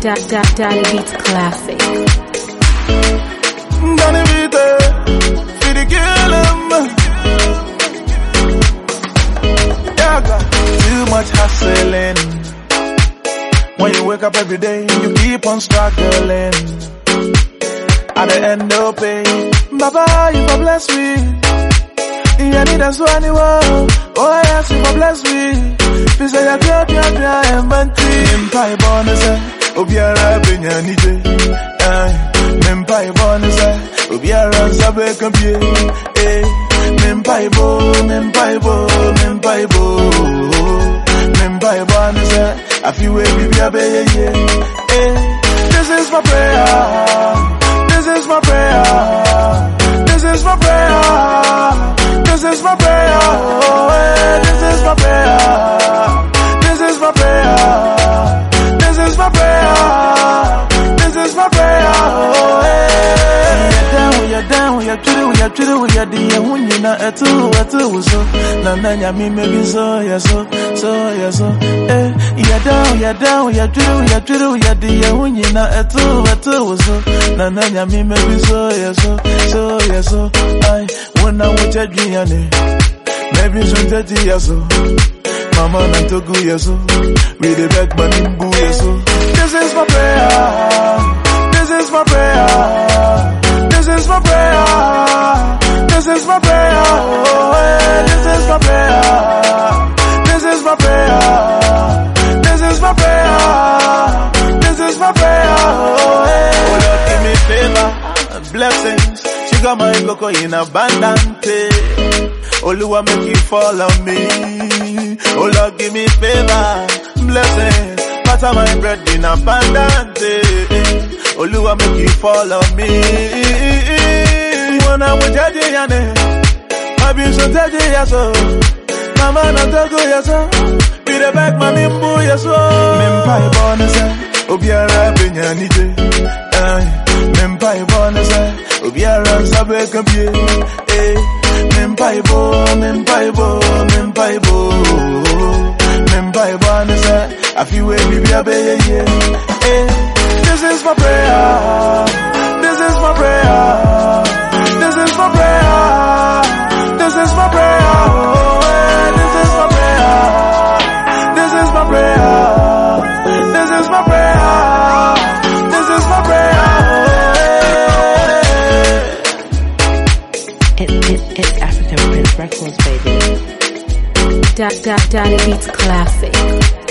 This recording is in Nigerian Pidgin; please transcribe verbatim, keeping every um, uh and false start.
Danny Beats Classic. Danny Beats, for the kill him. Yeah, got too much hustling. When you wake up every day, you keep on struggling. At the end of pay, Baba, you for bless me. Yeah, need us one anymore. Oh yes, you for bless me. Please say you pia pia pia embanti. Empire bonus, obiara benya nije. Empire bonus, obiara sabe kambie. Eh, empire bo, empire bo, empire bo. Empire bonus, I feel we be a baby. Eh, this is my prayer. This is my prayer. This is my prayer. This is my prayer. Oh, eh, this is my prayer. This is my prayer. This is my prayer. This is my prayer. Oh, eh. We are down, we are down, we are true, we are the one you know at two, at two, so. Na na ya me maybe so, yeah, so, so, yeah, so. Eh, we are down, we are down, we are true, we are true, we are the one you know at two, at two, so. Na na ya me maybe so, yeah, so, so, yeah, so. I wanna watch a dream. Maybe some thirty years old. Mama na to go years old. We the back man in boo years old. This is my prayer. This is my prayer. This is my prayer. This is my prayer. Oh, yeah. This is my prayer. This is my prayer. This is my prayer. This is my prayer. Oh, yeah. Oh Lord, give me favor and blessings. She got my cocoa in abundance. Oluwa make you follow me. Oh Lord, give me favor, blessings. Butter my bread in abundance. Oluwa make you follow me. When I'm with you, yane, I be so teddy, yes, so. Mama na togo, yes, so. Be the back, man, in boo, yes, so. Mempai bonus, obiara benya nije. Mempai bonus, obiara sabe kambie. Eh. Mempai bo, mempai bo, mempai bo. Mempai bo, nese, I feel we be a baby. Eh, this is my prayer. This is my prayer. This is my prayer. This is my prayer. Oh, eh, this is my prayer. This is my prayer. This is my prayer. This is my prayer. It, it, it's African Prince Records, baby. Da, da, Danny Beats Classic.